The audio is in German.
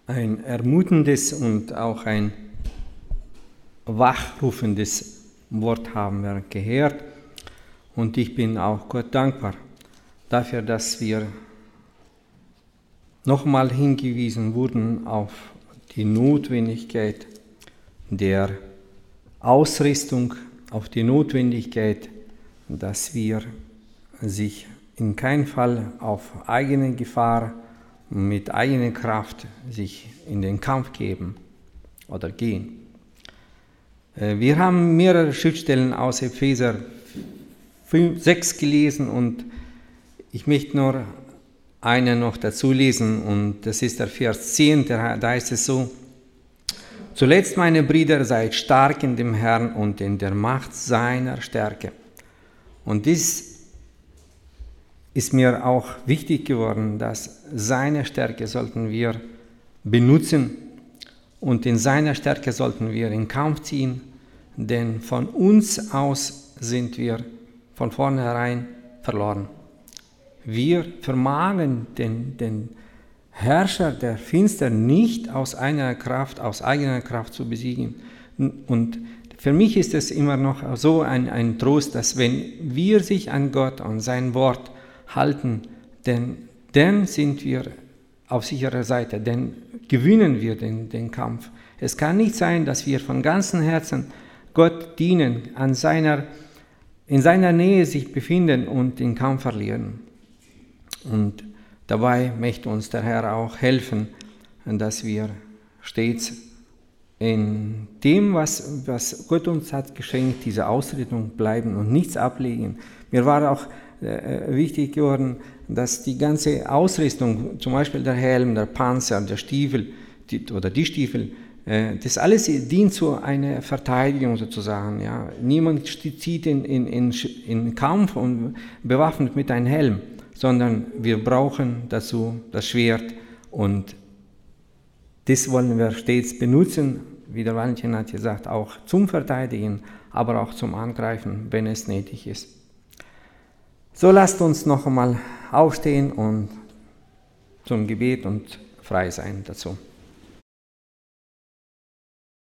ein ermutendes und auch ein wachrufendes Wort haben wir gehört. Und ich bin auch Gott dankbar dafür, dass wir nochmal hingewiesen wurden auf die Notwendigkeit der Ausrüstung, auf die Notwendigkeit, dass wir sich in keinem Fall auf eigene Gefahr, mit eigener Kraft sich in den Kampf geben oder gehen. Wir haben mehrere Schriftstellen aus Epheser 6 gelesen und ich möchte nur eine noch dazu lesen und das ist der Vers 10, da heißt es so: Zuletzt, meine Brüder, seid stark in dem Herrn und in der Macht seiner Stärke. Und dies ist mir auch wichtig geworden, dass seine Stärke sollten wir benutzen und in seiner Stärke sollten wir in Kampf ziehen, denn von uns aus sind wir von vornherein verloren. Wir vermagen den Herrscher der Finster nicht aus eigener Kraft zu besiegen. Und für mich ist es immer noch so ein Trost, dass wenn wir sich an Gott und sein Wort halten, dann sind wir auf sicherer Seite, dann gewinnen wir den Kampf. Es kann nicht sein, dass wir von ganzem Herzen Gott dienen, in seiner Nähe sich befinden und den Kampf verlieren. Und dabei möchte uns der Herr auch helfen, dass wir stets in dem, was Gott uns hat geschenkt, diese Ausrichtung bleiben und nichts ablegen. Mir war auch wichtig geworden, dass die ganze Ausrüstung, zum Beispiel der Helm, der Panzer, der Stiefel die Stiefel, das alles dient zu einer Verteidigung sozusagen. Ja. Niemand zieht in Kampf und bewaffnet mit einem Helm, sondern wir brauchen dazu das Schwert und das wollen wir stets benutzen, wie der Valentin hat gesagt, auch zum Verteidigen, aber auch zum Angreifen, wenn es nötig ist. So lasst uns noch einmal aufstehen und zum Gebet und frei sein dazu.